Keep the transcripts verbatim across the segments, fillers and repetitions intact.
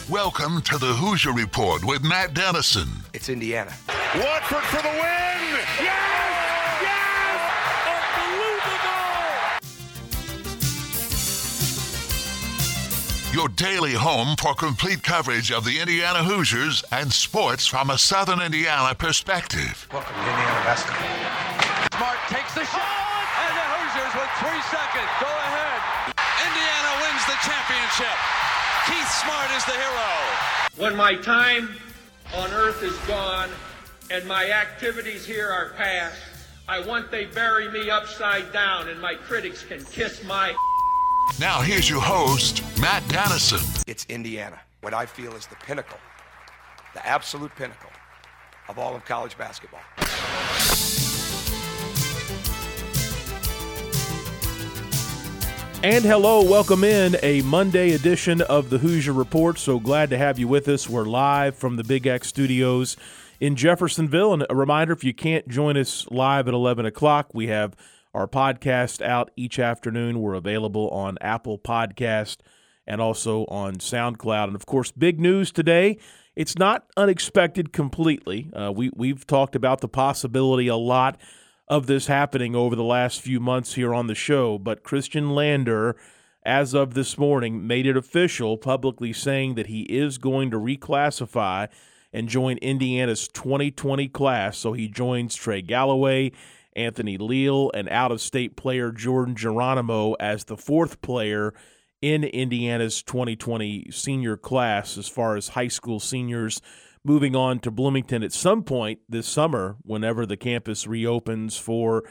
Welcome to the Hoosier Report with Matt Dennison. It's Indiana. Watford for the win! Yes! Yes! Unbelievable! Your daily home for complete coverage of the Indiana Hoosiers and sports from a Southern Indiana perspective. Welcome to Indiana basketball. Smart takes the shot, and the Hoosiers with three seconds go ahead. Indiana wins the championship. Keith Smart is the hero. When my time on earth is gone and my activities here are past, I want they bury me upside down and my critics can kiss my... Now here's your host, Matt Dennison. It's Indiana, what I feel is the pinnacle, the absolute pinnacle of all of college basketball. And hello, welcome in a Monday edition of the Hoosier Report. So glad to have you with us. We're live from the Big X Studios in Jeffersonville. And a reminder, if you can't join us live at eleven o'clock, we have our podcast out each afternoon. We're available on Apple Podcast and also on SoundCloud. And, of course, big news today. It's not unexpected completely. Uh, we, we've talked about the possibility a lot of this happening over the last few months here on the show, but Khristian Lander, as of this morning, made it official, publicly saying that he is going to reclassify and join Indiana's twenty twenty class. So he joins Trey Galloway, Anthony Leal, and out-of-state player Jordan Geronimo as the fourth player in Indiana's twenty twenty senior class as far as high school seniors moving on to Bloomington at some point this summer, whenever the campus reopens for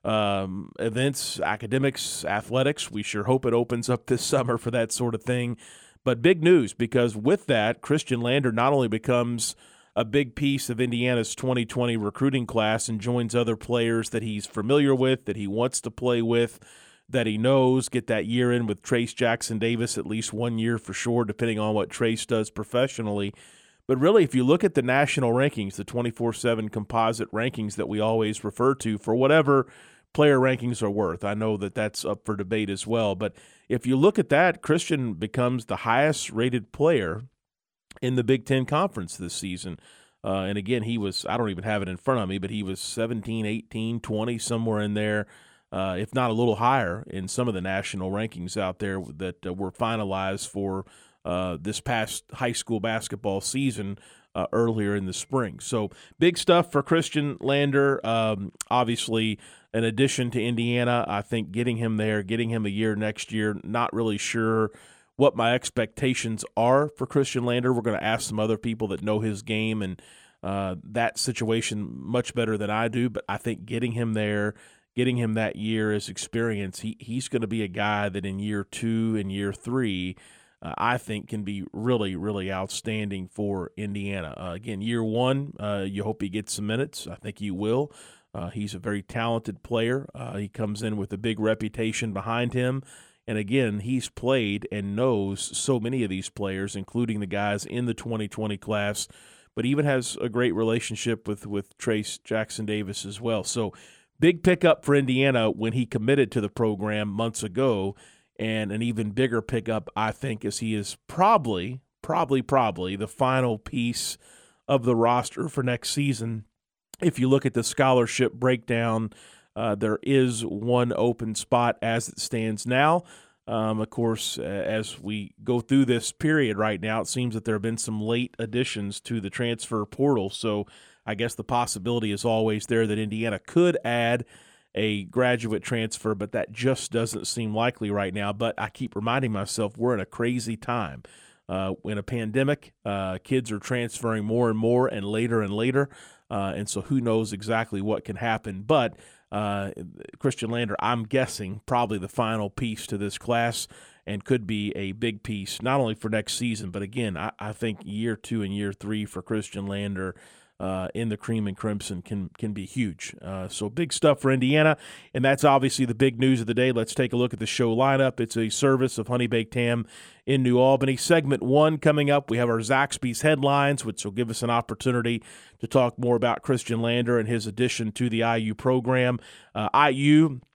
um, events, academics, athletics. We sure hope it opens up this summer for that sort of thing. But big news, because with that, Khristian Lander not only becomes a big piece of Indiana's twenty twenty recruiting class and joins other players that he's familiar with, that he wants to play with, that he knows, get that year in with Trayce Jackson-Davis, at least one year for sure, depending on what Trayce does professionally. But really, if you look at the national rankings, the twenty-four seven composite rankings that we always refer to for whatever player rankings are worth, I know that that's up for debate as well. But if you look at that, Khristian becomes the highest-rated player in the Big Ten Conference this season. Uh, and again, he was, I don't even have it in front of me, but he was seventeen, eighteen, twenty, somewhere in there, uh, if not a little higher in some of the national rankings out there that uh, were finalized for Uh, this past high school basketball season uh, earlier in the spring. So big stuff for Khristian Lander. Um, obviously, an addition to Indiana. I think getting him there, getting him a year next year, not really sure what my expectations are for Khristian Lander. We're going to ask some other people that know his game and uh, that situation much better than I do, but I think getting him there, getting him that year as experience, he, he's going to be a guy that in year two and year three – Uh, I think can be really, really outstanding for Indiana. Uh, again, year one, uh, you hope he gets some minutes. I think he will. Uh, he's a very talented player. Uh, he comes in with a big reputation behind him. And again, he's played and knows so many of these players, including the guys in the twenty twenty class, but even has a great relationship with, with Trayce Jackson-Davis as well. So big pickup for Indiana when he committed to the program months ago. And an even bigger pickup, I think, as he is probably, probably, probably the final piece of the roster for next season. If you look at the scholarship breakdown, uh, there is one open spot as it stands now. Um, of course, as we go through this period right now, it seems that there have been some late additions to the transfer portal. So I guess the possibility is always there that Indiana could add a graduate transfer, but that just doesn't seem likely right now. But I keep reminding myself we're in a crazy time. Uh, in a pandemic, uh, kids are transferring more and more and later and later, uh, and so who knows exactly what can happen. But uh, Khristian Lander, I'm guessing, probably the final piece to this class and could be a big piece, not only for next season, but again, I, I think year two and year three for Khristian Lander Uh, in the cream and crimson can can be huge. Uh, so big stuff for Indiana, and that's obviously the big news of the day. Let's take a look at the show lineup. It's a service of Honey Baked Ham in New Albany. Segment one coming up, we have our Zaxby's headlines, which will give us an opportunity to talk more about Khristian Lander and his addition to the I U program. Uh, I U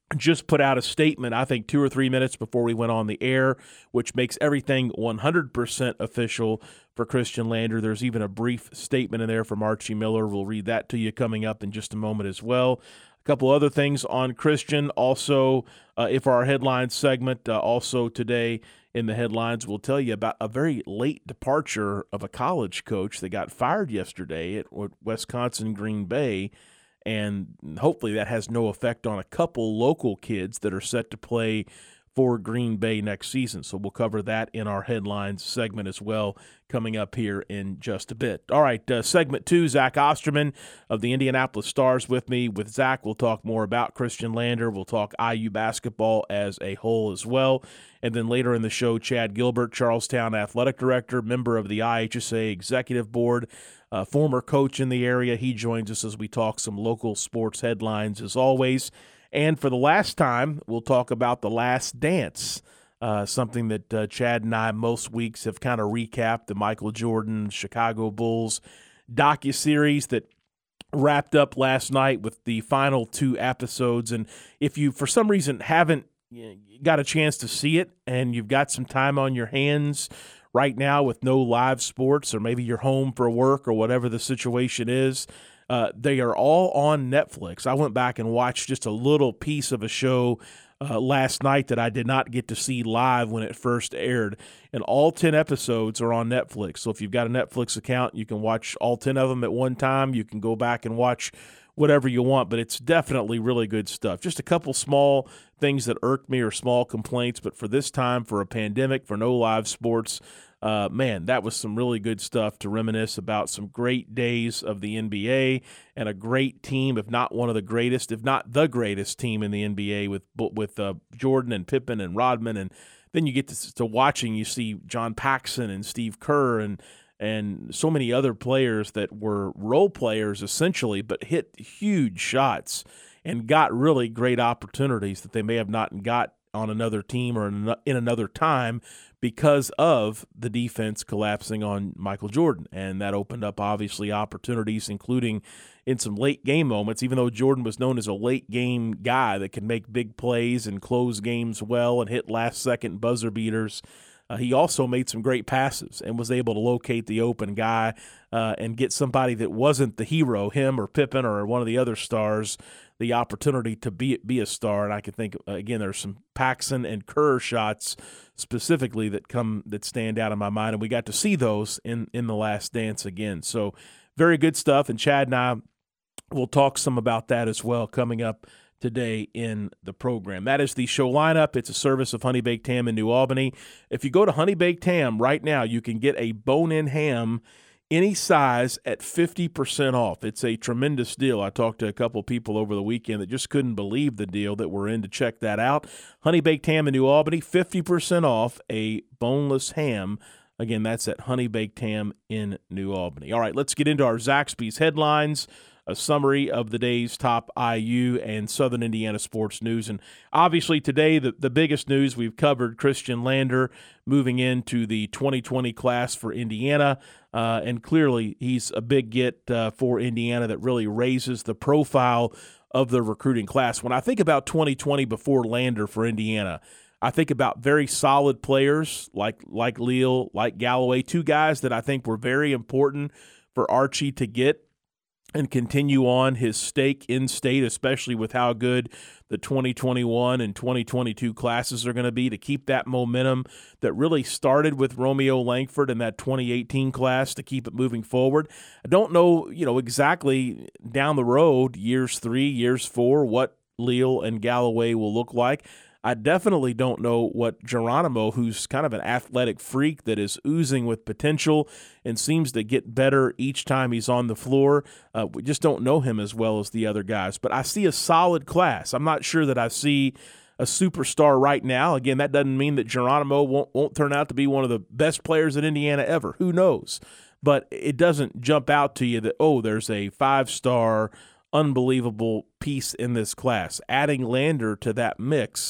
just put out a statement, I think two or three minutes before we went on the air, which makes everything one hundred percent official for Christian Lander. There's even a brief statement in there from Archie Miller. We'll read that to you coming up in just a moment as well. A couple other things on Christian. Also, uh, if our headlines segment, uh, also today in the headlines, we'll tell you about a very late departure of a college coach that got fired yesterday at Wisconsin Green Bay. And hopefully that has no effect on a couple local kids that are set to play for Green Bay next season. So we'll cover that in our headlines segment as well coming up here in just a bit. All right, uh, segment two, Zach Osterman of the Indianapolis Stars with me. With Zach, we'll talk more about Christian Lander. We'll talk I U basketball as a whole as well. And then later in the show, Chad Gilbert, Charlestown Athletic Director, member of the I H S A Executive Board, uh, former coach in the area. He joins us as we talk some local sports headlines as always. And for the last time, we'll talk about The Last Dance, uh, something that uh, Chad and I most weeks have kind of recapped, the Michael Jordan Chicago Bulls docuseries that wrapped up last night with the final two episodes. And if you, for some reason, haven't got a chance to see it and you've got some time on your hands right now with no live sports, or maybe you're home for work or whatever the situation is, Uh, they are all on Netflix. I went back and watched just a little piece of a show uh, last night that I did not get to see live when it first aired, and all ten episodes are on Netflix. So if you've got a Netflix account, you can watch all ten of them at one time. You can go back and watch whatever you want, but it's definitely really good stuff. Just a couple small things that irked me or small complaints, but for this time, for a pandemic, for no live sports, Uh, man, that was some really good stuff to reminisce about some great days of the N B A and a great team, if not one of the greatest, if not the greatest team in the N B A with with uh, Jordan and Pippen and Rodman. And then you get to, to watching, you see John Paxson and Steve Kerr and and so many other players that were role players essentially, but hit huge shots and got really great opportunities that they may have not got on another team or in another time because of the defense collapsing on Michael Jordan. And that opened up, obviously, opportunities, including in some late game moments, even though Jordan was known as a late game guy that could make big plays and close games well and hit last-second buzzer beaters. Uh, he also made some great passes and was able to locate the open guy uh, and get somebody that wasn't the hero, him or Pippen or one of the other stars, the opportunity to be be a star. And I can think, again, there's some Paxson and Kerr shots specifically that come that stand out in my mind, and we got to see those in, in The Last Dance again. So very good stuff, and Chad and I will talk some about that as well coming up today in the program. That is the show lineup. It's a service of Honey Baked Ham in New Albany. If you go to Honey Baked Ham right now, you can get a bone-in ham any size at fifty percent off. It's a tremendous deal. I talked to a couple people over the weekend that just couldn't believe the deal that we're in to check that out. Honey Baked Ham in New Albany, fifty percent off a boneless ham. Again, that's at Honey Baked Ham in New Albany. All right, let's get into our Zaxby's headlines, a summary of the day's top I U and Southern Indiana sports news. And obviously today, the, the biggest news we've covered, Christian Lander moving into the twenty twenty class for Indiana. Uh, and clearly he's a big get uh, for Indiana that really raises the profile of the recruiting class. When I think about twenty twenty before Lander for Indiana, I think about very solid players like like Leal, like Galloway, two guys that I think were very important for Archie to get and continue on his stake in state, especially with how good the twenty twenty-one and twenty twenty-two classes are going to be, to keep that momentum that really started with Romeo Langford in that twenty eighteen class, to keep it moving forward. I don't know, you know, exactly down the road, years three, years four, what Leal and Galloway will look like. I definitely don't know what Geronimo, who's kind of an athletic freak that is oozing with potential and seems to get better each time he's on the floor. Uh, we just don't know him as well as the other guys. But I see a solid class. I'm not sure that I see a superstar right now. Again, that doesn't mean that Geronimo won't, won't turn out to be one of the best players in Indiana ever. Who knows? But it doesn't jump out to you that, oh, there's a five-star unbelievable piece in this class. Adding Lander to that mix,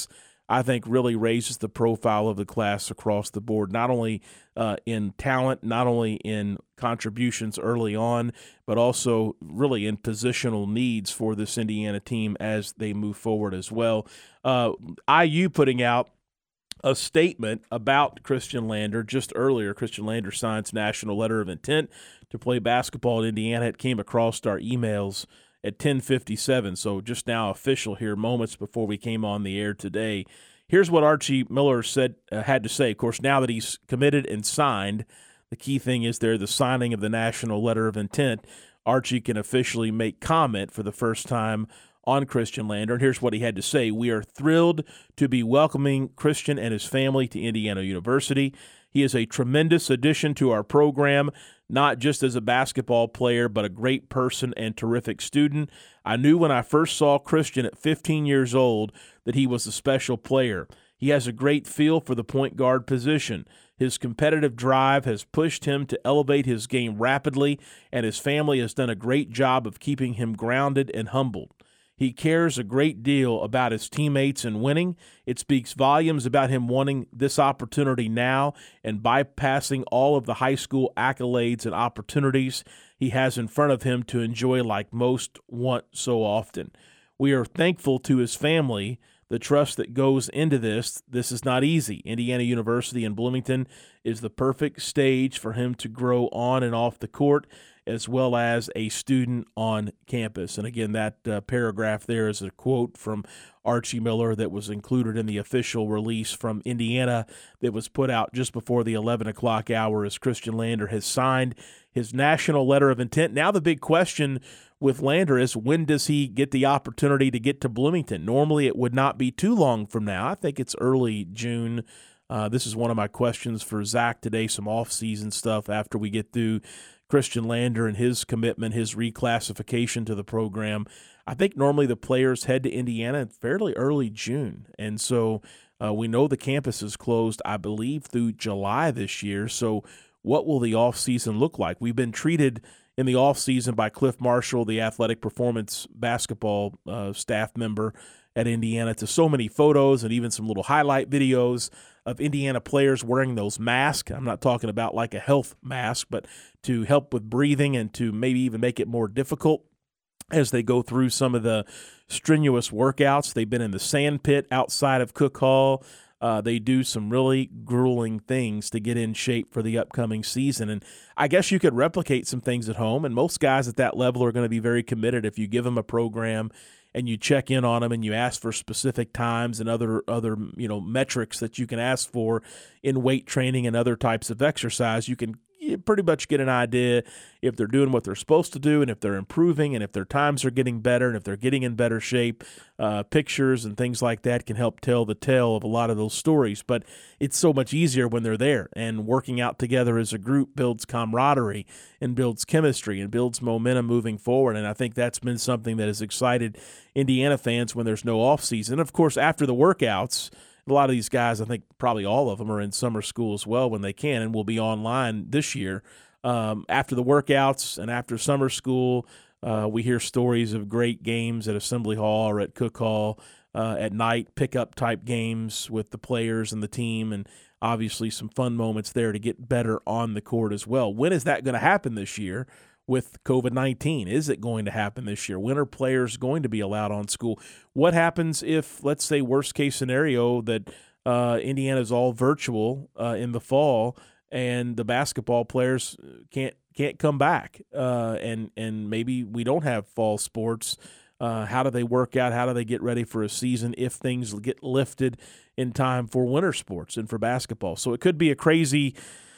I think really raises the profile of the class across the board, not only uh, in talent, not only in contributions early on, but also really in positional needs for this Indiana team as they move forward as well. Uh, I U putting out a statement about Christian Lander just earlier. Christian Lander signs national letter of intent to play basketball in Indiana. It came across our emails at ten fifty-seven, so just now official here, moments before we came on the air today. Here's what Archie Miller said uh, had to say. Of course, now that he's committed and signed, the key thing is there the signing of the national letter of intent. Archie can officially make comment for the first time on Christian Lander, and here's what he had to say. We are thrilled to be welcoming Christian and his family to Indiana University. He is a tremendous addition to our program, not just as a basketball player, but a great person and terrific student. I knew when I first saw Christian at fifteen years old that he was a special player. He has a great feel for the point guard position. His competitive drive has pushed him to elevate his game rapidly, and his family has done a great job of keeping him grounded and humbled. He cares a great deal about his teammates and winning. It speaks volumes about him wanting this opportunity now and bypassing all of the high school accolades and opportunities he has in front of him to enjoy like most want so often. We are thankful to his family, the trust that goes into this. This is not easy. Indiana University in Bloomington is the perfect stage for him to grow on and off the court, as well as a student on campus. And again, that uh, paragraph there is a quote from Archie Miller that was included in the official release from Indiana that was put out just before the eleven o'clock hour as Christian Lander has signed his national letter of intent. Now the big question with Lander is, when does he get the opportunity to get to Bloomington? Normally it would not be too long from now. I think it's early June. Uh, this is one of my questions for Zach today, some off-season stuff after we get through Christian Lander and his commitment, his reclassification to the program. I think normally the players head to Indiana in fairly early June, and so uh, we know the campus is closed, I believe, through July this year. So what will the offseason look like? We've been treated in the offseason by Cliff Marshall, the athletic performance basketball uh, staff member at Indiana, to so many photos and even some little highlight videos of Indiana players wearing those masks. I'm not talking about like a health mask, but to help with breathing and to maybe even make it more difficult as they go through some of the strenuous workouts. They've been in the sand pit outside of Cook Hall. Uh, they do some really grueling things to get in shape for the upcoming season. And I guess you could replicate some things at home, and most guys at that level are going to be very committed if you give them a program and you check in on them and you ask for specific times and other other you know metrics that you can ask for in weight training and other types of exercise. You can you pretty much get an idea if they're doing what they're supposed to do and if they're improving and if their times are getting better and if they're getting in better shape. Uh, pictures and things like that can help tell the tale of a lot of those stories. But it's so much easier when they're there, and working out together as a group builds camaraderie and builds chemistry and builds momentum moving forward. And I think that's been something that has excited Indiana fans when there's no off season. Of course, after the workouts, a lot of these guys, I think probably all of them, are in summer school as well when they can, and will be online this year. Um, after the workouts and after summer school, uh, we hear stories of great games at Assembly Hall or at Cook Hall uh, at night, pickup type games with the players and the team, and obviously some fun moments there to get better on the court as well. When is that going to happen this year? With covid nineteen, is it going to happen this year? When are players going to be allowed on school? What happens if, let's say, worst case scenario, that uh, Indiana's all virtual uh, in the fall and the basketball players can't can't come back, uh, and and maybe we don't have fall sports? Uh, how do they work out? How do they get ready for a season if things get lifted in time for winter sports and for basketball? So it could be a crazy.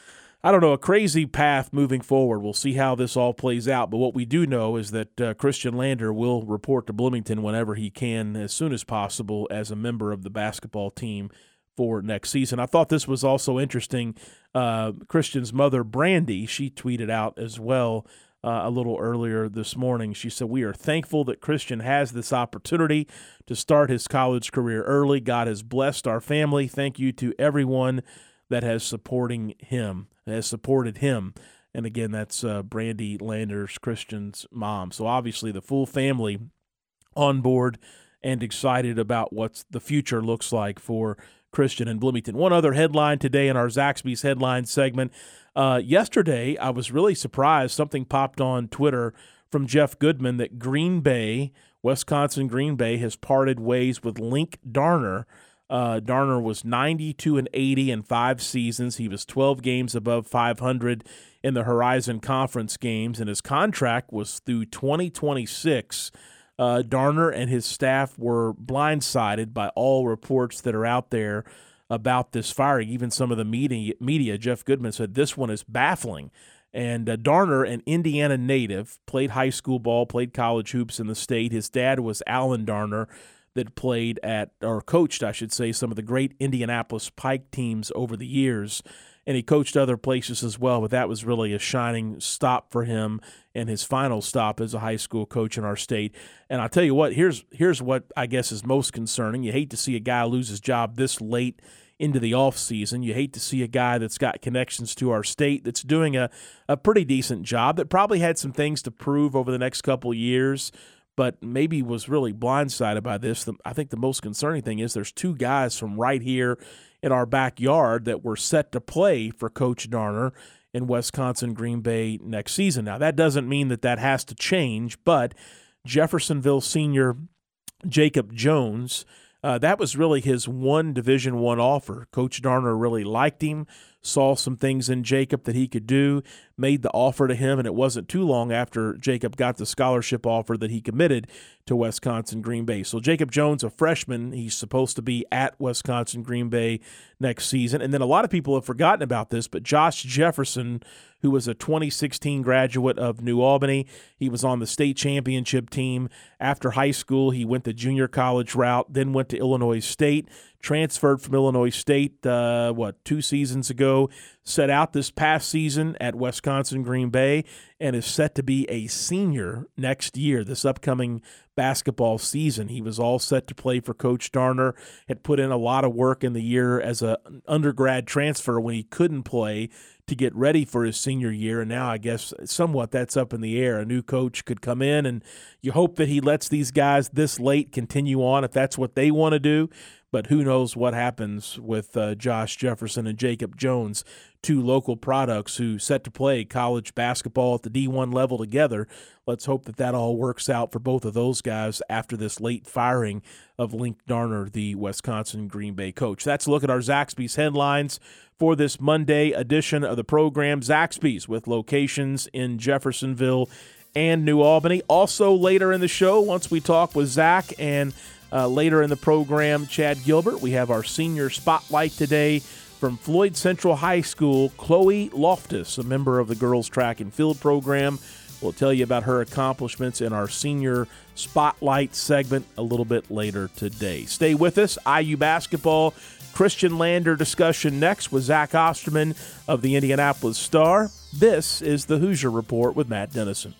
I don't know, a crazy path moving forward. We'll see how this all plays out. But what we do know is that uh, Christian Lander will report to Bloomington whenever he can, as soon as possible, as a member of the basketball team for next season. I thought this was also interesting. Uh, Christian's mother, Brandy, she tweeted out as well uh, a little earlier this morning. She said, "We are thankful that Christian has this opportunity to start his college career early. God has blessed our family. Thank you to everyone that has supporting him, has supported him." And again, that's uh, Brandy Landers, Christian's mom. So obviously the full family on board and excited about what the future looks like for Christian and Bloomington. One other headline today in our Zaxby's headline segment. Uh, yesterday, I was really surprised. Something popped on Twitter from Jeff Goodman that Green Bay, Wisconsin Green Bay, has parted ways with Link Darner. Uh, Darner was ninety-two and eighty in five seasons. He was twelve games above five hundred in the Horizon Conference games, and his contract was through twenty twenty-six. Uh, Darner and his staff were blindsided by all reports that are out there about this firing. Even some of the media, media Jeff Goodman said this one is baffling. And uh, Darner, an Indiana native, played high school ball, played college hoops in the state. His dad was Alan Darner, that played at, or coached, I should say, some of the great Indianapolis Pike teams over the years. And he coached other places as well, but that was really a shining stop for him and his final stop as a high school coach in our state. And I'll tell you what, here's here's what I guess is most concerning. You hate to see a guy lose his job this late into the offseason. You hate to see a guy that's got connections to our state that's doing a, a pretty decent job, that probably had some things to prove over the next couple of years, but maybe was really blindsided by this. I think the most concerning thing is there's two guys from right here in our backyard that were set to play for Coach Darner in Wisconsin Green Bay next season. Now, that doesn't mean that that has to change, but Jeffersonville senior Jacob Jones, uh, that was really his one Division One offer. Coach Darner really liked him, saw some things in Jacob that he could do, made the offer to him, and it wasn't too long after Jacob got the scholarship offer that he committed to Wisconsin Green Bay. So Jacob Jones, a freshman, he's supposed to be at Wisconsin Green Bay next season. And then a lot of people have forgotten about this, but Josh Jefferson, who was a twenty sixteen graduate of New Albany, he was on the state championship team. After high school, he went the junior college route, then went to Illinois State, transferred from Illinois State, uh, what, two seasons ago, set out this past season at Wisconsin Green Bay, and is set to be a senior next year, this upcoming basketball season. He was all set to play for Coach Darner, had put in a lot of work in the year as an undergrad transfer when he couldn't play to get ready for his senior year, and now I guess somewhat that's up in the air. A new coach could come in, and you hope that he lets these guys this late continue on if that's what they want to do. But who knows what happens with uh, Josh Jefferson and Jacob Jones, two local products who set to play college basketball at the D one level together. Let's hope that that all works out for both of those guys after this late firing of Link Darner, the Wisconsin Green Bay coach. That's a look at our Zaxby's headlines for this Monday edition of the program. Zaxby's with locations in Jeffersonville and New Albany. Also later in the show, once we talk with Zach and Uh, later in the program, Chad Gilbert, we have our senior spotlight today from Floyd Central High School, Chloe Loftus, a member of the girls track and field program. We'll tell you about her accomplishments in our senior spotlight segment a little bit later today. Stay with us. I U basketball, Christian Lander discussion next with Zach Osterman of the Indianapolis Star. This is the Hoosier Report with Matt Dennison.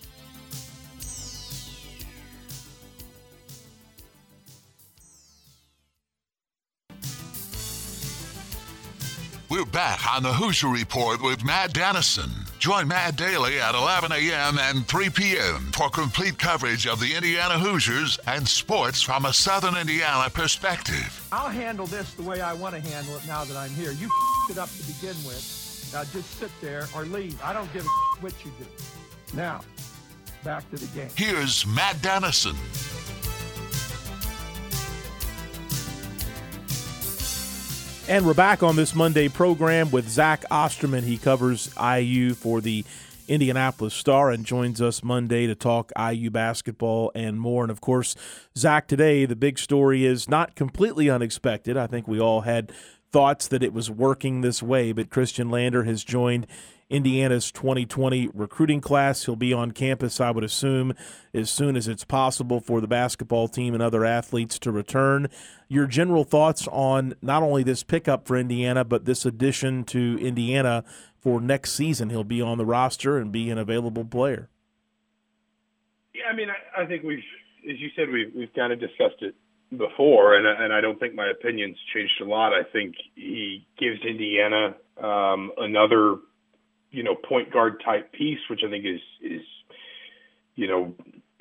We're back on the Hoosier Report with Matt Dennison. Join Matt daily at eleven a.m. and three p.m. for complete coverage of the Indiana Hoosiers and sports from a Southern Indiana perspective. I'll handle this the way I want to handle it now that I'm here. You it up to begin with. Now just sit there or leave. I don't give a what you do. Now, back to the game. Here's Matt Dennison. And we're back on this Monday program with Zach Osterman. He covers I U for the Indianapolis Star and joins us Monday to talk I U basketball and more. And, of course, Zach, today the big story is not completely unexpected. I think we all had thoughts that it was working this way, but Christian Lander has joined Indiana's twenty twenty recruiting class. He'll be on campus, I would assume, as soon as it's possible for the basketball team and other athletes to return. Your general thoughts on not only this pickup for Indiana, but this addition to Indiana for next season. He'll be on the roster and be an available player. Yeah, I mean, I, I think we've, as you said, we've, we've kind of discussed it before, and, and I don't think my opinion's changed a lot. I think he gives Indiana um, another – you know, point guard type piece, which I think is, is, you know,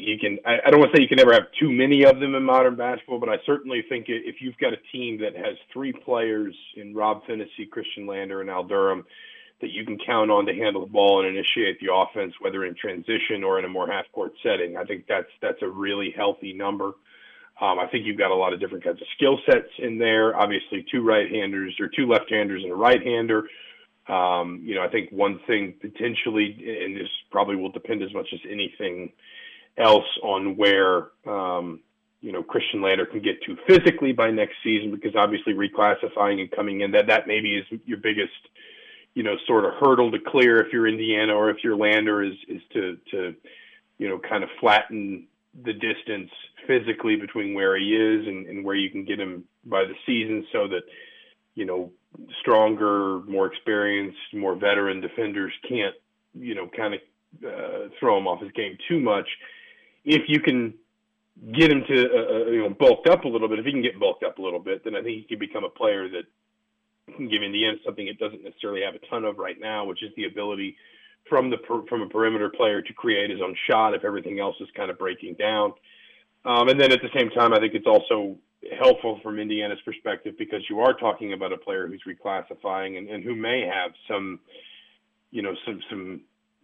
you can, I, I don't want to say you can never have too many of them in modern basketball, but I certainly think if you've got a team that has three players in Rob Phinisee, Christian Lander, and Al Durham that you can count on to handle the ball and initiate the offense, whether in transition or in a more half-court setting, I think that's that's a really healthy number. Um, I think you've got a lot of different kinds of skill sets in there. Obviously, two right-handers or two left-handers and a right-hander. Um, you know, I think one thing potentially, and this probably will depend as much as anything else on where, um, you know, Christian Lander can get to physically by next season, because obviously reclassifying and coming in, that that maybe is your biggest, you know, sort of hurdle to clear if you're Indiana or if you're Lander, is is to, to you know, kind of flatten the distance physically between where he is and, and where you can get him by the season, so that, you know, stronger, more experienced, more veteran defenders can't, you know, kind of uh, throw him off his game too much. If you can get him to, uh, you know, bulked up a little bit, if he can get bulked up a little bit, then I think he can become a player that can give Indiana something it doesn't necessarily have a ton of right now, which is the ability from the from a perimeter player to create his own shot if everything else is kind of breaking down. Um, and then at the same time, I think it's also helpful from Indiana's perspective, because you are talking about a player who's reclassifying and, and who may have some, you know, some some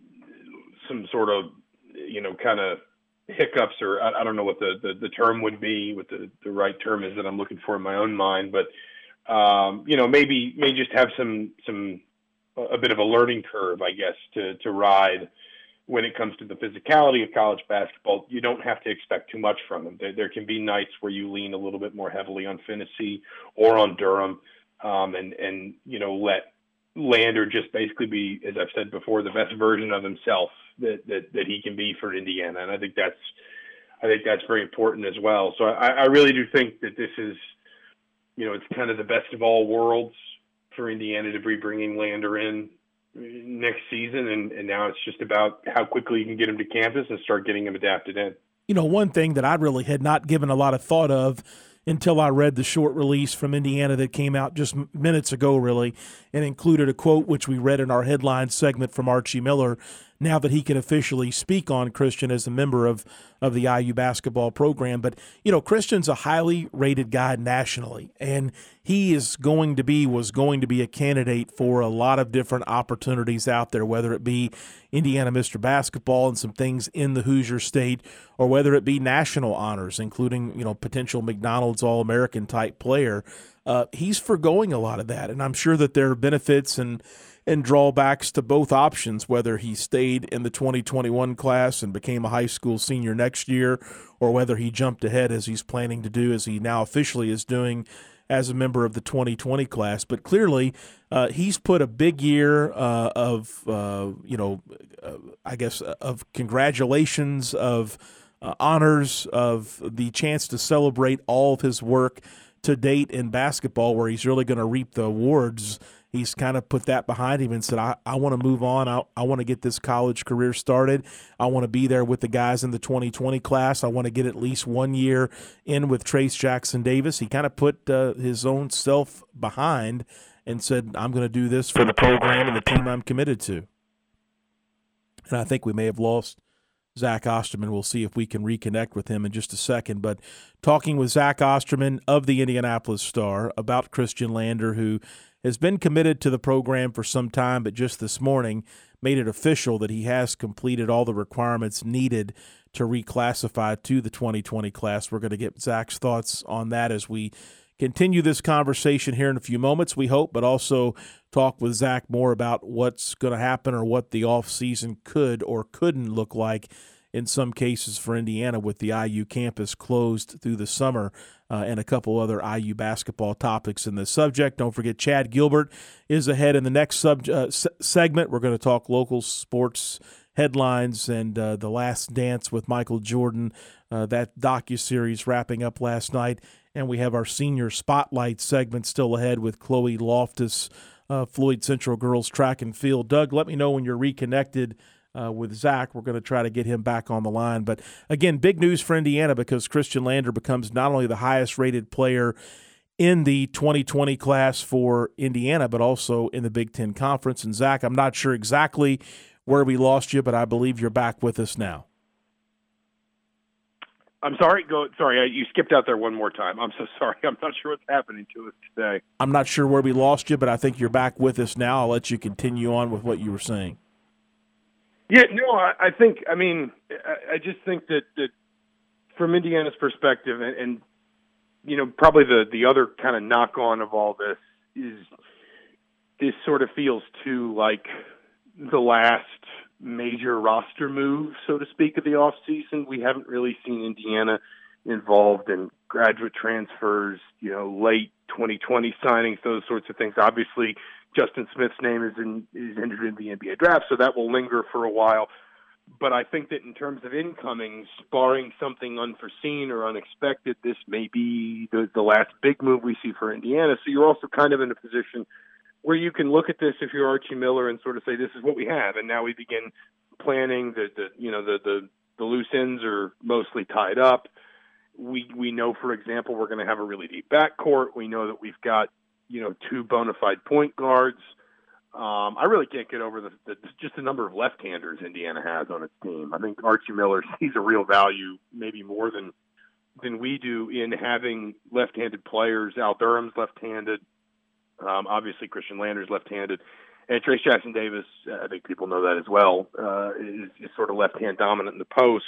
some sort of, you know, kind of hiccups, or I, I don't know what the, the, the term would be, what the, the right term is that I'm looking for in my own mind, but um, you know, maybe may just have some some a bit of a learning curve, I guess, to to ride when it comes to the physicality of college basketball. You don't have to expect too much from him. There, there can be nights where you lean a little bit more heavily on Phinisee or on Durham, um, and, and, you know, let Lander just basically be, as I've said before, the best version of himself that, that, that he can be for Indiana. And I think that's, I think that's very important as well. So I, I really do think that this is, you know, it's kind of the best of all worlds for Indiana to be bringing Lander in next season, and, and now it's just about how quickly you can get him to campus and start getting him adapted in. You know, one thing that I really had not given a lot of thought of until I read the short release from Indiana that came out just minutes ago, really, and included a quote which we read in our headline segment from Archie Miller, now that he can officially speak on Christian as a member of, of the I U basketball program. But, you know, Christian's a highly rated guy nationally, and he is going to be, was going to be a candidate for a lot of different opportunities out there, whether it be Indiana Mister Basketball and some things in the Hoosier State, or whether it be national honors, including, you know, potential McDonald's All-American type player. Uh, he's forgoing a lot of that, and I'm sure that there are benefits and and drawbacks to both options, whether he stayed in the twenty twenty-one class and became a high school senior next year, or whether he jumped ahead as he's planning to do, as he now officially is doing as a member of the twenty twenty class. But clearly, uh, he's put a big year uh, of, uh, you know, uh, I guess, of congratulations, of uh, honors, of the chance to celebrate all of his work to date in basketball, where he's really going to reap the awards. He's kind of put that behind him and said, I, I want to move on. I, I want to get this college career started. I want to be there with the guys in the twenty twenty class. I want to get at least one year in with Trace Jackson Davis. He kind of put uh, his own self behind and said, I'm going to do this for the program and the team I'm committed to. And I think we may have lost Zach Osterman. We'll see if we can reconnect with him in just a second. But talking with Zach Osterman of the Indianapolis Star about Christian Lander, who has been committed to the program for some time, but just this morning made it official that he has completed all the requirements needed to reclassify to the twenty twenty class. We're going to get Zach's thoughts on that as we continue this conversation here in a few moments, we hope, but also talk with Zach more about what's going to happen or what the offseason could or couldn't look like in some cases for Indiana with the I U campus closed through the summer, uh, and a couple other I U basketball topics in this subject. Don't forget, Chad Gilbert is ahead in the next sub uh, s- segment. We're going to talk local sports headlines and uh, The Last Dance with Michael Jordan, uh, that docuseries wrapping up last night. And we have our senior spotlight segment still ahead with Chloe Loftus, uh, Floyd Central Girls Track and Field. Doug, let me know when you're reconnected Uh, with Zach. We're going to try to get him back on the line. But, again, big news for Indiana, because Christian Lander becomes not only the highest-rated player in the twenty twenty class for Indiana, but also in the Big Ten Conference. And, Zach, I'm not sure exactly where we lost you, but I believe you're back with us now. I'm sorry. Go. Sorry, I, you skipped out there one more time. I'm so sorry. I'm not sure what's happening to us today. I'm not sure where we lost you, but I think you're back with us now. I'll let you continue on with what you were saying. Yeah, no, I, I think. I mean, I, I just think that, that from Indiana's perspective, and, and you know, probably the the other kind of knock on of all this is this sort of feels too like the last major roster move, so to speak, of the offseason. We haven't really seen Indiana involved in graduate transfers, you know, late twenty twenty signings, those sorts of things. Obviously, Justin Smith's name is, in, is entered in the N B A draft, so that will linger for a while. But I think that in terms of incomings, barring something unforeseen or unexpected, this may be the, the last big move we see for Indiana. So you're also kind of in a position where you can look at this if you're Archie Miller and sort of say, this is what we have. And now we begin planning. The, the you know, the, the, the loose ends are mostly tied up. We we know, for example, we're going to have a really deep backcourt. We know that we've got, you know, two bona fide point guards. Um, I really can't get over the, the just the number of left-handers Indiana has on its team. I think Archie Miller sees a real value, maybe more than than we do, in having left-handed players. Al Durham's left-handed. Um, obviously, Christian Lander's left-handed. And Trace Jackson Davis, I think people know that as well, uh, is, is sort of left-hand dominant in the post.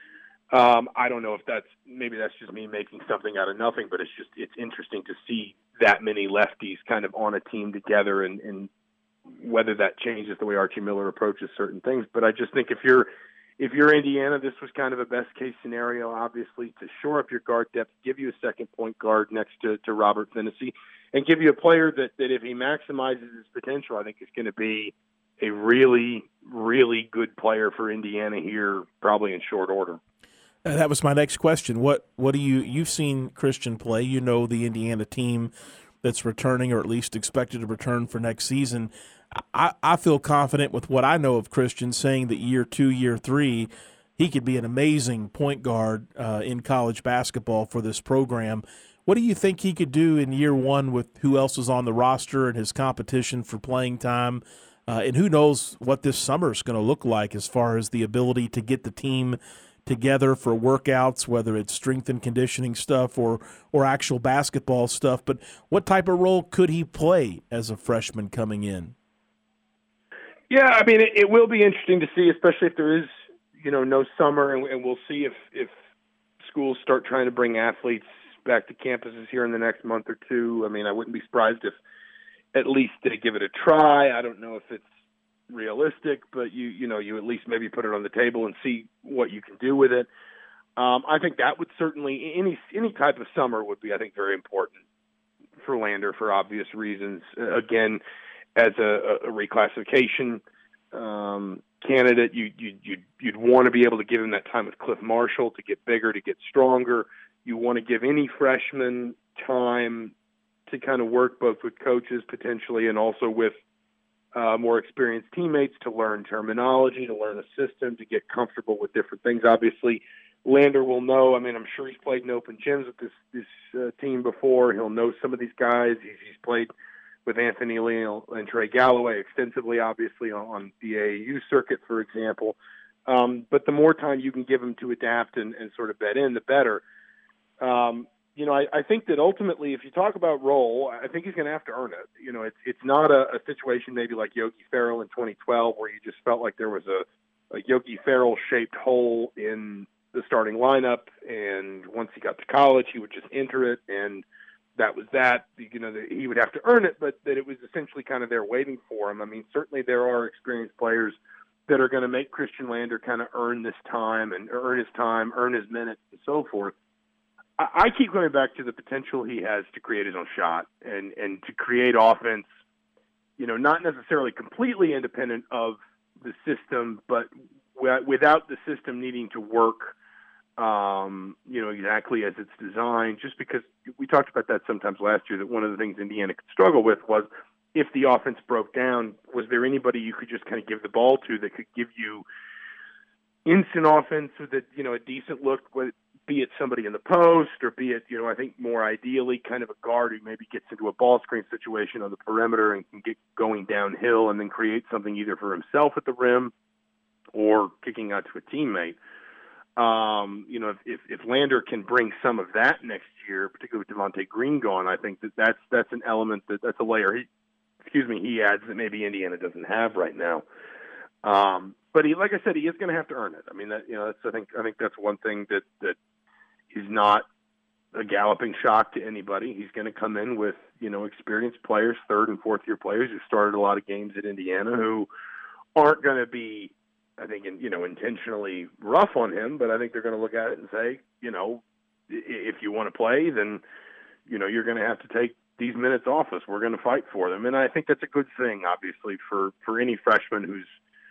Um, I don't know if that's – maybe that's just me making something out of nothing, but it's just – it's interesting to see that many lefties kind of on a team together, and, and whether that changes the way Archie Miller approaches certain things. But I just think if you're if you're Indiana, this was kind of a best-case scenario, obviously, to shore up your guard depth, give you a second point guard next to, to Robert Phinisee, and give you a player that, that if he maximizes his potential, I think is going to be a really, really good player for Indiana here, probably in short order. Uh, that was my next question. What what do you you've seen Christian play? You know the Indiana team that's returning, or at least expected to return for next season. I, I feel confident with what I know of Christian, saying that year two, year three, he could be an amazing point guard uh, in college basketball for this program. What do you think he could do in year one with who else is on the roster and his competition for playing time? Uh, and who knows what this summer is going to look like as far as the ability to get the team together for workouts, whether it's strength and conditioning stuff or or actual basketball stuff. But what type of role could he play as a freshman coming in? Yeah, I mean, it, it will be interesting to see, especially if there is, you know, no summer, and, and we'll see if, if schools start trying to bring athletes back to campuses here in the next month or two. I mean, I wouldn't be surprised if at least they give it a try. I don't know if it's realistic, but you you know, you at least maybe put it on the table and see what you can do with it. Um, I think that would certainly, any any type of summer would be, I think, very important for Lander for obvious reasons. Uh, again, as a, a reclassification um, candidate, you, you, you'd, you'd want to be able to give him that time with Cliff Marshall to get bigger, to get stronger. You want to give any freshman time to kind of work both with coaches potentially and also with uh, more experienced teammates to learn terminology, to learn a system, to get comfortable with different things. Obviously, Lander will know. I mean, I'm sure he's played in open gyms with this this uh, team before. He'll know some of these guys. He's, he's played with Anthony Leal and Trey Galloway extensively, obviously, on, on the A A U circuit, for example. Um, but the more time you can give him to adapt and, and sort of bed in, the better. Um, you know, I, I think that ultimately, if you talk about role, I think he's going to have to earn it. You know, it's it's not a, a situation maybe like Yogi Ferrell in twenty twelve where you just felt like there was a, a Yogi Ferrell-shaped hole in the starting lineup, and once he got to college, he would just enter it, and that was that. You know, the, he would have to earn it, but that it was essentially kind of there waiting for him. I mean, certainly there are experienced players that are going to make Christian Lander kind of earn this time and earn his time, earn his minutes, and so forth. I, I keep going back to the potential he has to create his own shot and, and to create offense, you know, not necessarily completely independent of the system, but w- without the system needing to work Um, you know, exactly as it's designed, just because we talked about that sometimes last year, that one of the things Indiana could struggle with was if the offense broke down, was there anybody you could just kind of give the ball to that could give you instant offense with a, you know, a decent look, be it somebody in the post or be it, you know, I think more ideally kind of a guard who maybe gets into a ball screen situation on the perimeter and can get going downhill and then create something either for himself at the rim or kicking out to a teammate. Um, you know, if, if, if Lander can bring some of that next year, particularly with Devontae Green gone, I think that that's, that's an element that that's a layer he, excuse me, he adds that maybe Indiana doesn't have right now. Um, but he, like I said, he is going to have to earn it. I mean, that, you know, that's, I think, I think that's one thing that, that he's not a galloping shock to anybody. He's going to come in with, you know, experienced players, third and fourth year players who started a lot of games at Indiana who aren't going to be, I think, in, you know, intentionally rough on him, but I think they're going to look at it and say, you know, if you want to play, then, you know, you're going to have to take these minutes off us. We're going to fight for them. And I think that's a good thing, obviously, for, for any freshman who's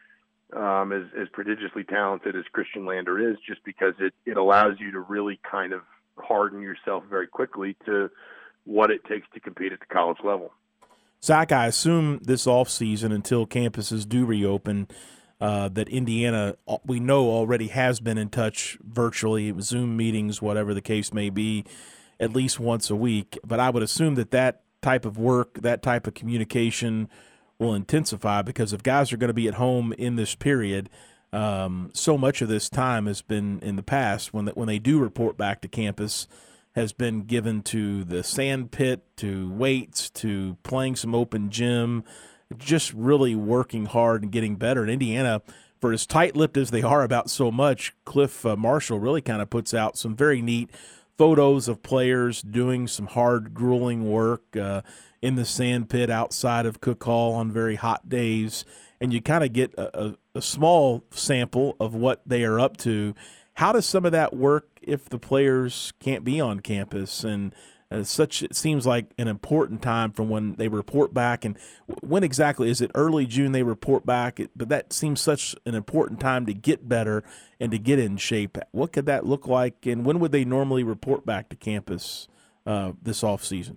um, as, as prodigiously talented as Christian Lander is, just because it, it allows you to really kind of harden yourself very quickly to what it takes to compete at the college level. Zach, I assume this offseason, until campuses do reopen, Uh, that Indiana, we know, already has been in touch virtually, Zoom meetings, whatever the case may be, at least once a week. But I would assume that that type of work, that type of communication will intensify, because if guys are going to be at home in this period, um, so much of this time has been in the past when, the, when they do report back to campus has been given to the sand pit, to weights, to playing some open gym, just really working hard and getting better. In Indiana, for as tight-lipped as they are about so much, Cliff uh, Marshall really kind of puts out some very neat photos of players doing some hard, grueling work uh, in the sand pit outside of Cook Hall on very hot days, and you kind of get a, a, a small sample of what they are up to. How does some of that work if the players can't be on campus? And As such, it seems like an important time from when they report back. And when exactly? Is it early June they report back? But that seems such an important time to get better and to get in shape. What could that look like, and when would they normally report back to campus uh, this off season?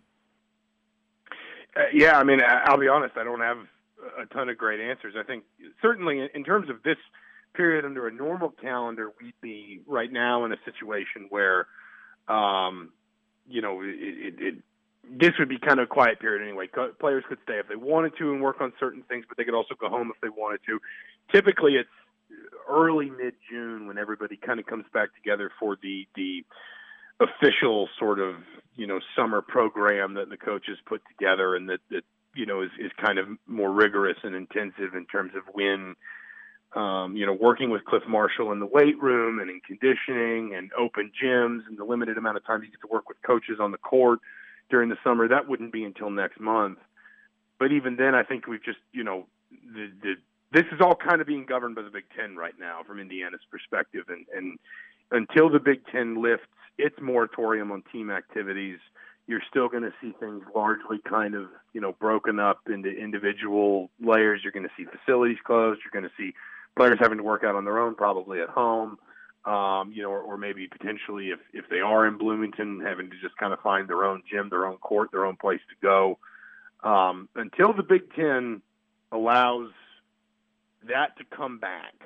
Uh, yeah, I mean, I'll be honest, I don't have a ton of great answers. I think certainly in terms of this period under a normal calendar, we'd be right now in a situation where um, – you know, it, it, it, this would be kind of a quiet period anyway. Players could stay if they wanted to and work on certain things, but they could also go home if they wanted to. Typically, it's early mid-June when everybody kind of comes back together for the the official sort of, you know, summer program that the coaches put together, and that, that you know, is, is kind of more rigorous and intensive in terms of when, Um, you know, working with Cliff Marshall in the weight room and in conditioning and open gyms and the limited amount of time you get to work with coaches on the court during the summer, that wouldn't be until next month. But even then, I think we've just, you know, the, the, this is all kind of being governed by the Big Ten right now from Indiana's perspective. And, and until the Big Ten lifts its moratorium on team activities, you're still going to see things largely kind of, you know, broken up into individual layers. You're going to see facilities closed. You're going to see players having to work out on their own, probably at home, um, you know, or, or maybe potentially if, if they are in Bloomington, having to just kind of find their own gym, their own court, their own place to go. Um, until the Big Ten allows that to come back,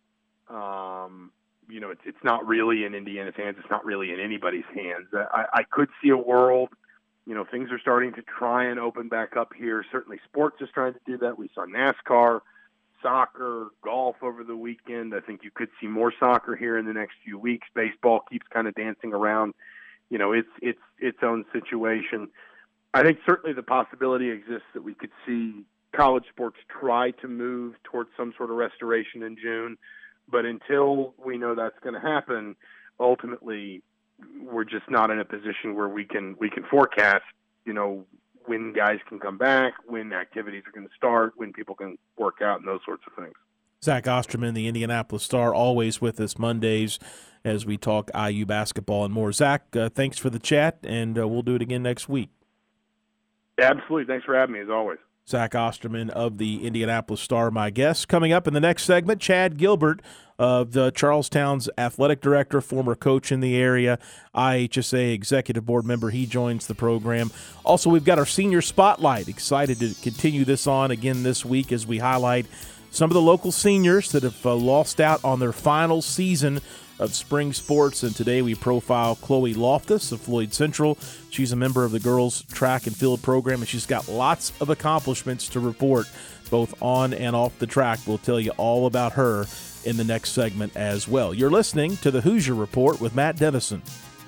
um, you know, it's, it's not really in Indiana's hands. It's not really in anybody's hands. I, I could see a world, you know, things are starting to try and open back up here. Certainly sports is trying to do that. We saw NASCAR, soccer, golf over the weekend. I think you could see more soccer here in the next few weeks. Baseball keeps kind of dancing around, you know, it's it's its own situation. I think certainly the possibility exists that we could see college sports try to move towards some sort of restoration in June. But until we know that's going to happen, ultimately we're just not in a position where we can we can forecast, you know, when guys can come back, when activities are going to start, when people can work out, and those sorts of things. Zach Osterman, the Indianapolis Star, always with us Mondays as we talk I U basketball and more. Zach, uh, thanks for the chat, and uh, we'll do it again next week. Absolutely. Thanks for having me, as always. Zach Osterman of the Indianapolis Star, my guest. Coming up in the next segment, Chad Gilbert of the Charlestown's athletic director, former coach in the area, I H S A executive board member. He joins the program. Also, we've got our senior spotlight. Excited to continue this on again this week as we highlight some of the local seniors that have uh, lost out on their final season of spring sports. And today we profile Chloe Loftus of Floyd Central. She's a member of the girls track and field program, and she's got lots of accomplishments to report both on and off the track. We'll tell you all about her in the next segment as well. You're listening to the Hoosier Report with Matt Dennison.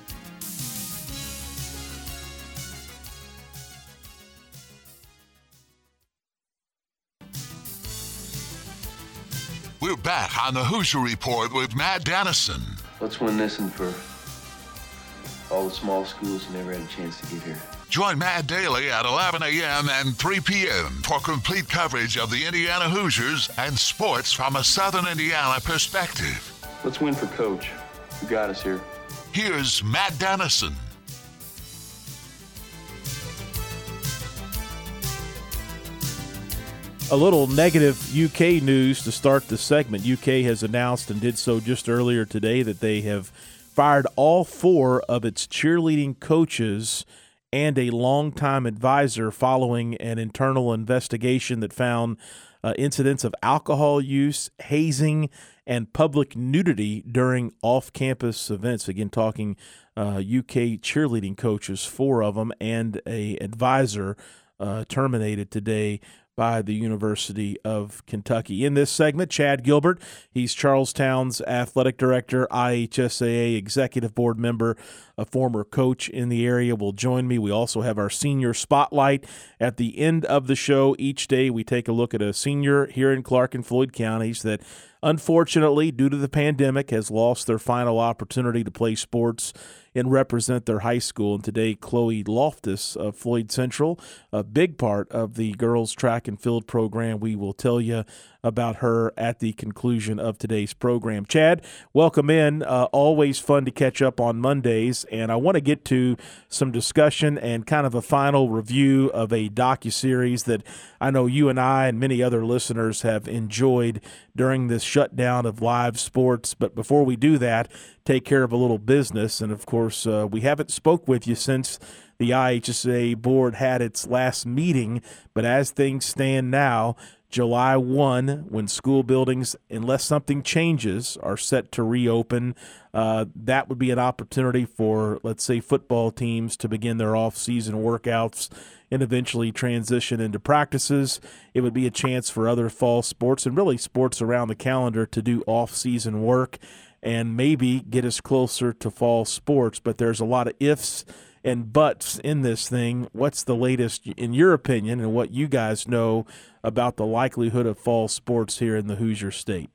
We're back on the Hoosier Report with Matt Dennison. Let's win this one for all the small schools who never had a chance to get here. Join Matt Daly at eleven a.m. and three p.m. for complete coverage of the Indiana Hoosiers and sports from a Southern Indiana perspective. Let's win for Coach, who got us here. Here's Matt Dennison. A little negative U K news to start the segment. U K has announced, and did so just earlier today, that they have fired all four of its cheerleading coaches and a longtime advisor following an internal investigation that found uh, incidents of alcohol use, hazing, and public nudity during off-campus events. Again, talking uh, U K cheerleading coaches, four of them, and a advisor uh, terminated today by the University of Kentucky. In this segment, Chad Gilbert, he's Charlestown's athletic director, I H S A A executive board member, a former coach in the area, will join me. We also have our senior spotlight at the end of the show. Each day we take a look at a senior here in Clark and Floyd counties that unfortunately, due to the pandemic, has lost their final opportunity to play sports and represent their high school. And today, Chloe Loftus of Floyd Central, a big part of the girls track and field program. We will tell you about her at the conclusion of today's program. Chad, welcome in. Uh, always fun to catch up on Mondays, and I want to get to some discussion and kind of a final review of a docuseries that I know you and I and many other listeners have enjoyed during this shutdown of live sports. But before we do that, take care of a little business. And, of course, uh, we haven't spoke with you since the I H S A A board had its last meeting. But as things stand now, July first, when school buildings, unless something changes, are set to reopen, uh, that would be an opportunity for, let's say, football teams to begin their off-season workouts and eventually transition into practices. It would be a chance for other fall sports and really sports around the calendar to do off-season work and maybe get us closer to fall sports. But there's a lot of ifs and buts in this thing. What's the latest, in your opinion, and what you guys know about the likelihood of fall sports here in the Hoosier State?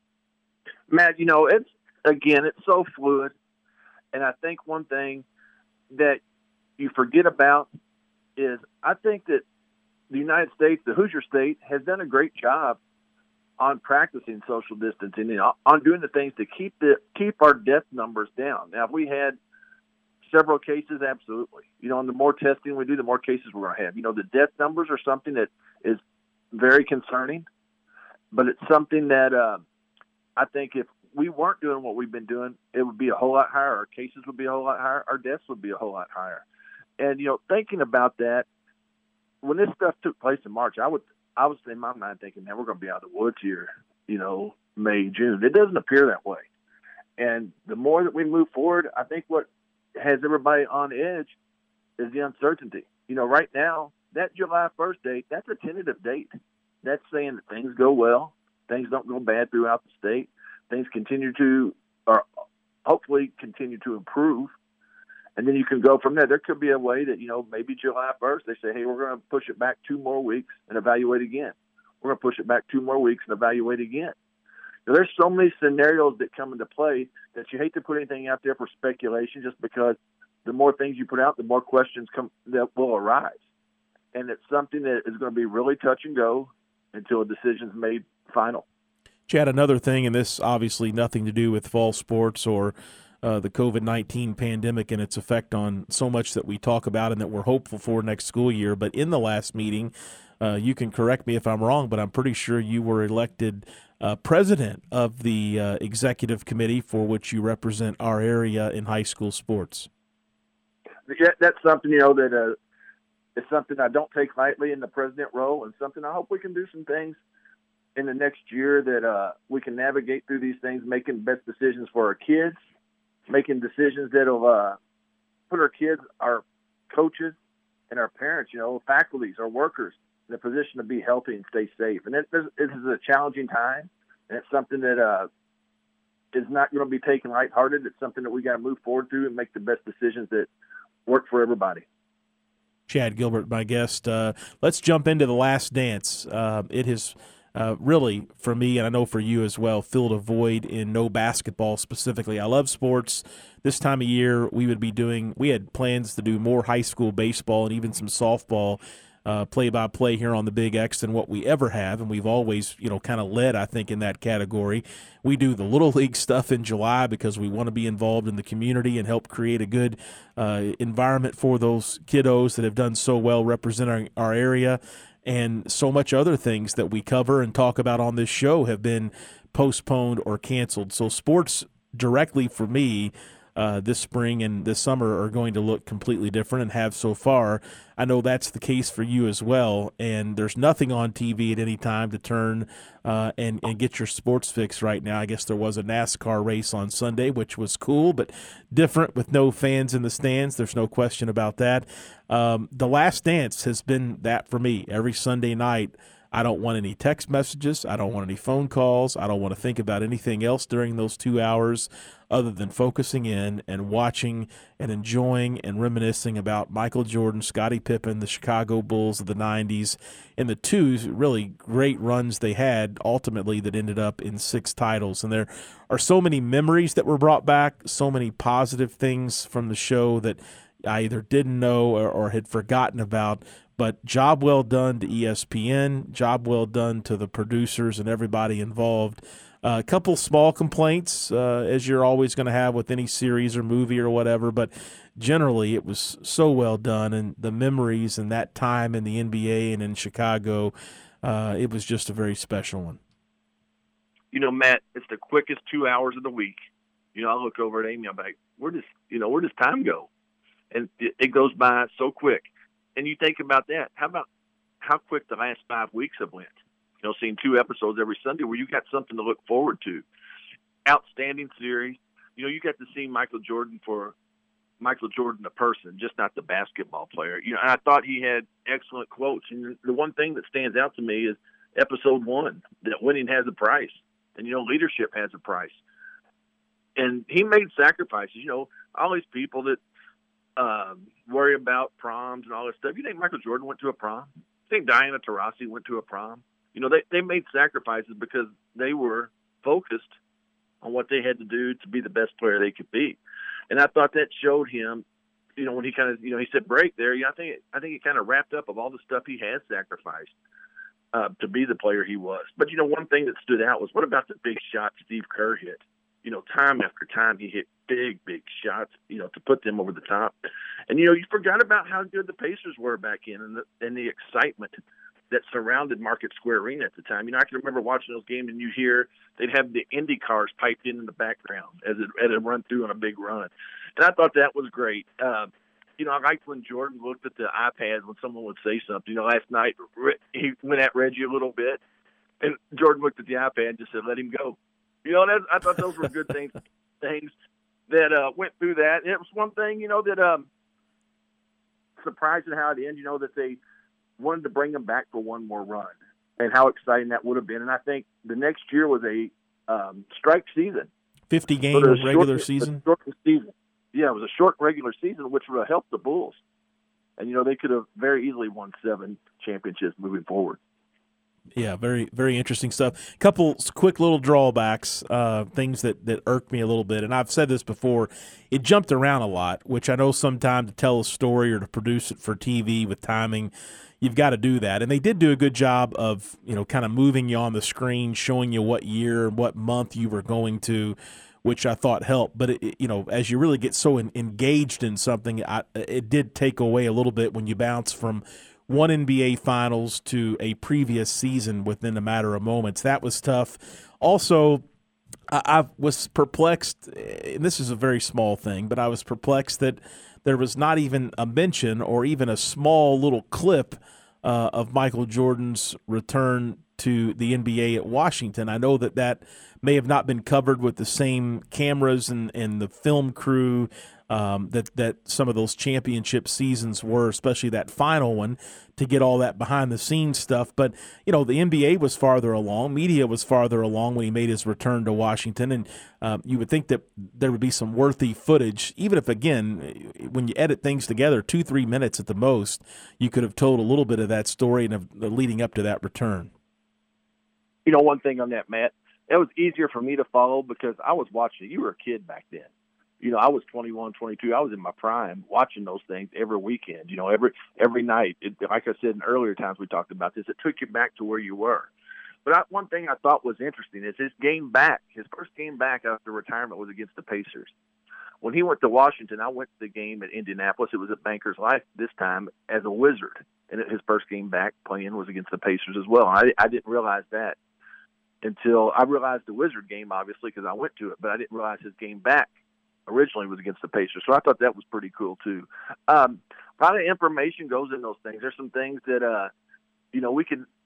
Matt, you know, it's, again, it's so fluid. And I think one thing that you forget about is I think that the United States, the Hoosier State, has done a great job on practicing social distancing and on doing the things to keep the keep our death numbers down. Now, if we had several cases, absolutely. You know, and the more testing we do, the more cases we're going to have. You know, the death numbers are something that is very concerning, but it's something that uh, I think if we weren't doing what we've been doing, it would be a whole lot higher. Our cases would be a whole lot higher. Our deaths would be a whole lot higher. And, you know, thinking about that, when this stuff took place in March, I would, I was in my mind thinking, man, we're going to be out of the woods here, you know, May, June. It doesn't appear that way. And the more that we move forward, I think what has everybody on edge is the uncertainty. You know, right now, that July first date, that's a tentative date. That's saying that things go well, things don't go bad throughout the state, things continue to, or hopefully continue to improve. And then you can go from there. There could be a way that, you know, maybe July first, they say, hey, we're going to push it back two more weeks and evaluate again. We're going to push it back two more weeks and evaluate again. Now, there's so many scenarios that come into play that you hate to put anything out there for speculation, just because the more things you put out, the more questions come that will arise. And it's something that is going to be really touch and go until a decision is made final. Chad, another thing, and this obviously nothing to do with fall sports or Uh, the COVID nineteen pandemic and its effect on so much that we talk about and that we're hopeful for next school year. But in the last meeting, uh, you can correct me if I'm wrong, but I'm pretty sure you were elected uh, president of the uh, executive committee for which you represent our area in high school sports. That's something, you know, that uh, is something I don't take lightly in the president role, and something I hope we can do some things in the next year that uh, we can navigate through these things, making best decisions for our kids, making decisions that will uh, put our kids, our coaches, and our parents, you know, faculties, our workers, in a position to be healthy and stay safe. And it, this is a challenging time. and it's something that uh, is not going to be taken lighthearted. It's something that we got to move forward through and make the best decisions that work for everybody. Chad Gilbert, my guest. Uh, let's jump into The Last Dance. Uh, it has uh, really, for me, and I know for you as well, filled a void in no basketball specifically. I love sports. This time of year, we would be doing – we had plans to do more high school baseball and even some softball uh, play-by-play here on the Big X than what we ever have, and we've always, you know, kind of led, I think, in that category. We do the Little League stuff in July because we want to be involved in the community and help create a good uh, environment for those kiddos that have done so well representing our area. And so much other things that we cover and talk about on this show have been postponed or canceled. So sports directly for me uh, this spring and this summer are going to look completely different and have so far. I know that's the case for you as well, and there's nothing on T V at any time to turn uh, and, and get your sports fix right now. I guess there was a NASCAR race on Sunday, which was cool, but different with no fans in the stands. There's no question about that. Um, the Last Dance has been that for me. Every Sunday night, I don't want any text messages. I don't want any phone calls. I don't want to think about anything else during those two hours other than focusing in and watching and enjoying and reminiscing about Michael Jordan, Scottie Pippen, the Chicago Bulls of the nineties, and the two really great runs they had ultimately that ended up in six titles. And there are so many memories that were brought back, so many positive things from the show that I either didn't know or, or had forgotten about. But job well done to E S P N, job well done to the producers and everybody involved. Uh, a couple small complaints, uh, as you're always going to have with any series or movie or whatever, but generally it was so well done, and the memories and that time in the N B A and in Chicago, uh, it was just a very special one. You know, Matt, it's the quickest two hours of the week. You know, I look over at Amy, I'm like, where does, you know, where does time go? And it, it goes by so quick. And you think about that. How about how quick the last five weeks have went? You know, seeing two episodes every Sunday where you got something to look forward to. Outstanding series. You know, you got to see Michael Jordan for Michael Jordan the person, just not the basketball player. You know, and I thought he had excellent quotes. And the one thing that stands out to me is episode one, that winning has a price. And, you know, leadership has a price. And he made sacrifices. You know, all these people that um, worry about proms and all this stuff. You think Michael Jordan went to a prom? You think Diana Taurasi went to a prom? You know, they, they made sacrifices because they were focused on what they had to do to be the best player they could be. And I thought that showed him, you know, when he kind of, you know, he said break there. You know, I think, I think it kind of wrapped up of all the stuff he has sacrificed uh, to be the player he was. But, you know, one thing that stood out was, what about the big shot Steve Kerr hit? You know, time after time he hit big, big shots, you know, to put them over the top. And, you know, you forgot about how good the Pacers were back in and the, and the excitement that surrounded Market Square Arena at the time. You know, I can remember watching those games and you hear they'd have the Indy cars piped in in the background as it, as it run through on a big run. And I thought that was great. Uh, you know, I liked when Jordan looked at the iPad when someone would say something. You know, last night he went at Reggie a little bit, and Jordan looked at the iPad and just said, let him go. You know, that, I thought those were good things things that uh, went through that. And it was one thing, you know, that um, surprising how it ended, you know, that they wanted to bring him back for one more run and how exciting that would have been. And I think the next year was a um, strike season. fifty-game so regular short, season? Short season. Yeah, it was a short regular season, which would have helped the Bulls. And, you know, they could have very easily won seven championships moving forward. Yeah, very, very interesting stuff. Couple quick little drawbacks, uh, things that, that irked me a little bit. And I've said this before. It jumped around a lot, which I know sometimes to tell a story or to produce it for T V with timing, you've got to do that. And they did do a good job of, you know, kind of moving you on the screen, showing you what year and what month you were going to, which I thought helped. But, it, you know, as you really get so in, engaged in something, I, it did take away a little bit when you bounce from one N B A Finals to a previous season within a matter of moments. That was tough. Also, I, I was perplexed, and this is a very small thing, but I was perplexed that there was not even a mention or even a small little clip uh, of Michael Jordan's return to the N B A at Washington. I know that that may have not been covered with the same cameras and, and the film crew um, that, that some of those championship seasons were, especially that final one, to get all that behind-the-scenes stuff. But, you know, the N B A was farther along. Media was farther along when he made his return to Washington. And um, you would think that there would be some worthy footage, even if, again, when you edit things together, two, three minutes at the most, you could have told a little bit of that story and of, leading up to that return. You know, one thing on that, Matt, it was easier for me to follow because I was watching it. You were a kid back then. You know, I was twenty-one, twenty-two. I was in my prime watching those things every weekend, you know, every every night. It, like I said in earlier times we talked about this, it took you back to where you were. But I, one thing I thought was interesting is his game back, his first game back after retirement was against the Pacers. When he went to Washington, I went to the game at Indianapolis. It was at Bankers Life this time as a Wizard. And his first game back playing was against the Pacers as well. I, I didn't realize that until I realized the Wizard game, obviously, because I went to it. But I didn't realize his game back originally was against the Pacers. So I thought that was pretty cool, too. Um, a lot of information goes in those things. There's some things that, uh, you know, we could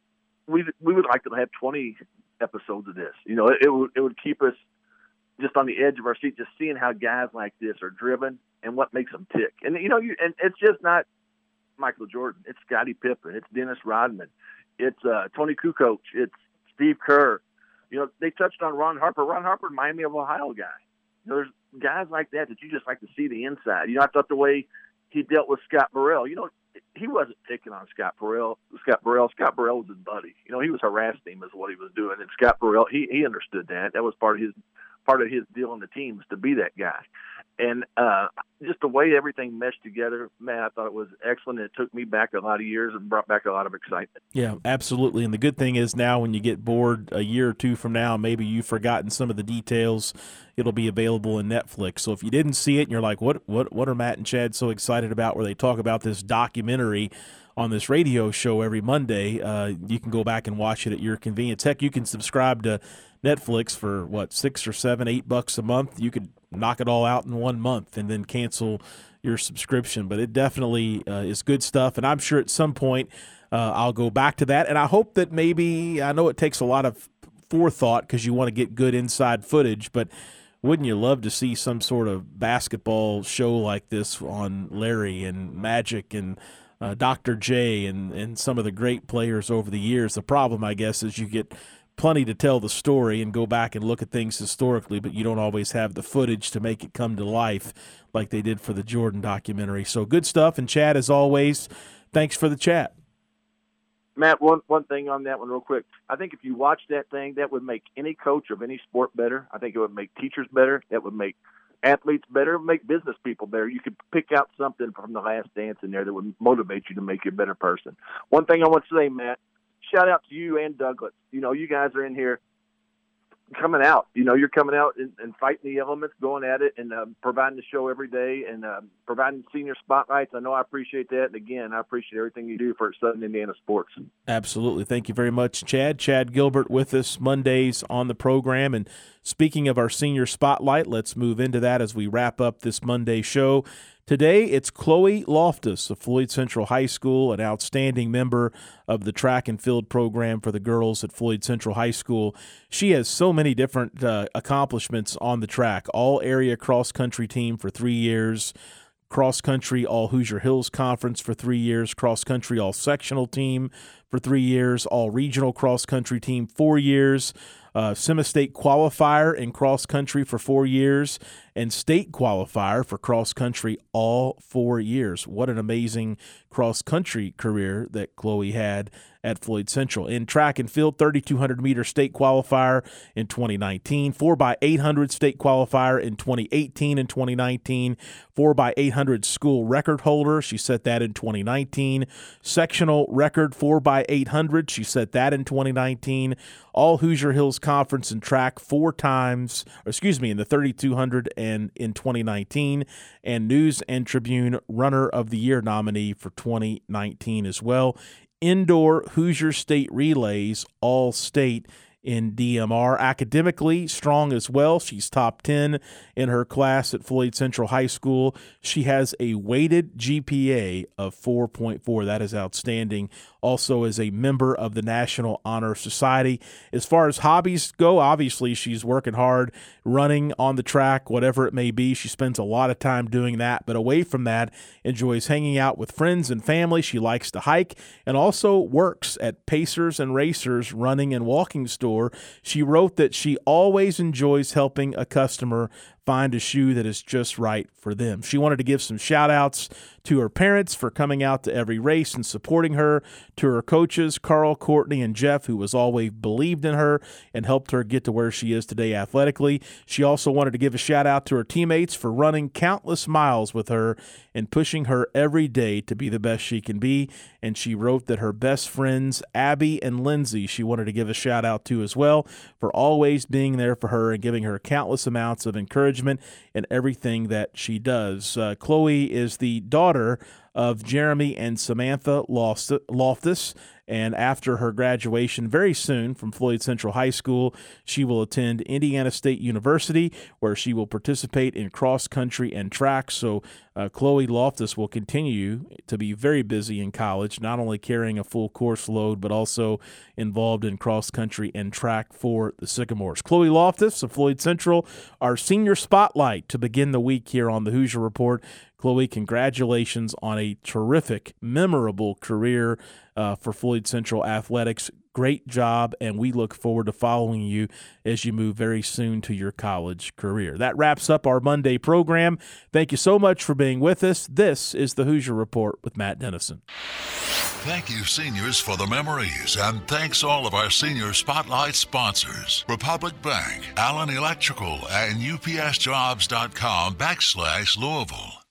we we would like to have twenty episodes of this. You know, it, it would it would keep us just on the edge of our seat, just seeing how guys like this are driven and what makes them tick. And, you know, you, and it's just not Michael Jordan. It's Scottie Pippen. It's Dennis Rodman. It's uh, Tony Kukoc. It's Steve Kerr. You know, they touched on Ron Harper. Ron Harper, Miami of Ohio guy. You know, there's guys like that that you just like to see the inside. You know, I thought the way he dealt with Scott Burrell, you know, he wasn't picking on Scott Burrell. Scott Burrell, Scott Burrell was his buddy. You know, he was harassing him is what he was doing. And Scott Burrell, he, he understood that. That was part of his part of his deal on the team was to be that guy. And uh, just the way everything meshed together, man, I thought it was excellent. It took me back a lot of years and brought back a lot of excitement. Yeah, absolutely. And the good thing is now when you get bored a year or two from now, maybe you've forgotten some of the details, it'll be available in Netflix. So if you didn't see it and you're like, what, what, what are Matt and Chad so excited about where they talk about this documentary on this radio show every Monday, uh, you can go back and watch it at your convenience. Heck, you can subscribe to Netflix for, what, six or seven, eight bucks a month. You could knock it all out in one month and then cancel your subscription. But it definitely uh, is good stuff, and I'm sure at some point uh, I'll go back to that. And I hope that maybe – I know it takes a lot of forethought because you want to get good inside footage, but wouldn't you love to see some sort of basketball show like this on Larry and Magic and – Uh, Doctor J and, and some of the great players over the years? The problem, I guess, is you get plenty to tell the story and go back and look at things historically, but you don't always have the footage to make it come to life like they did for the Jordan documentary. So good stuff. And Chad, as always, thanks for the chat. Matt, one, one thing on that one real quick. I think if you watch that thing, that would make any coach of any sport better. I think it would make teachers better. That would make athletes better, make business people better. You could pick out something from The Last Dance in there that would motivate you to make you a better person. One thing I want to say, Matt, shout out to you and Douglas. You know, you guys are in here coming out. You know, you're coming out and, and fighting the elements, going at it, and uh, providing the show every day and uh, providing senior spotlights. I know I appreciate that. And, again, I appreciate everything you do for Southern Indiana sports. Absolutely. Thank you very much, Chad. Chad Gilbert with us Mondays on the program. And speaking of our senior spotlight, let's move into that as we wrap up this Monday show. Today, it's Chloe Loftus of Floyd Central High School, an outstanding member of the track and field program for the girls at Floyd Central High School. She has so many different uh, accomplishments on the track, all-area cross-country team for three years, cross-country all-Hoosier Hills Conference for three years, cross-country all-sectional team for three years, all-regional cross-country team four years, Uh, semi-state qualifier in cross-country for four years, and state qualifier for cross-country all four years. What an amazing cross-country career that Chloe had at Floyd Central. In track and field, thirty-two hundred meter state qualifier in twenty nineteen, four by eight hundred state qualifier in twenty eighteen and twenty nineteen, four by eight hundred school record holder. She set that in twenty nineteen. Sectional record four by eight hundred. She set that in twenty nineteen. All Hoosier Hills Conference in track four times, or excuse me, in the thirty-two hundred and in twenty nineteen, and News and Tribune Runner of the Year nominee for twenty nineteen as well. Indoor Hoosier State Relays, all state in D M R. Academically, strong as well. She's top ten in her class at Floyd Central High School. She has a weighted G P A of four point four. That is outstanding. Also is a member of the National Honor Society. As far as hobbies go, obviously she's working hard, running on the track, whatever it may be. She spends a lot of time doing that, but away from that, enjoys hanging out with friends and family. She likes to hike and also works at Pacers and Racers Running and Walking Store. She wrote that she always enjoys helping a customer find a shoe that is just right for them. She wanted to give some shout-outs to her parents for coming out to every race and supporting her, to her coaches, Carl, Courtney, and Jeff, who has always believed in her and helped her get to where she is today athletically. She also wanted to give a shout-out to her teammates for running countless miles with her and pushing her every day to be the best she can be. And she wrote that her best friends, Abby and Lindsay, she wanted to give a shout-out to as well for always being there for her and giving her countless amounts of encouragement in everything that she does. Uh, Chloe is the daughter of Jeremy and Samantha Loftus, and after her graduation very soon from Floyd Central High School, she will attend Indiana State University, where she will participate in cross country and track. So uh, Chloe Loftus will continue to be very busy in college, not only carrying a full course load, but also involved in cross country and track for the Sycamores. Chloe Loftus of Floyd Central, our senior spotlight to begin the week here on the Hoosier Report. Chloe, congratulations on a terrific, memorable career uh, for Floyd Central Athletics. Great job, and we look forward to following you as you move very soon to your college career. That wraps up our Monday program. Thank you so much for being with us. This is the Hoosier Report with Matt Dennison. Thank you, seniors, for the memories, and thanks all of our senior spotlight sponsors: Republic Bank, Allen Electrical, and U P S Jobs dot com backslash Louisville.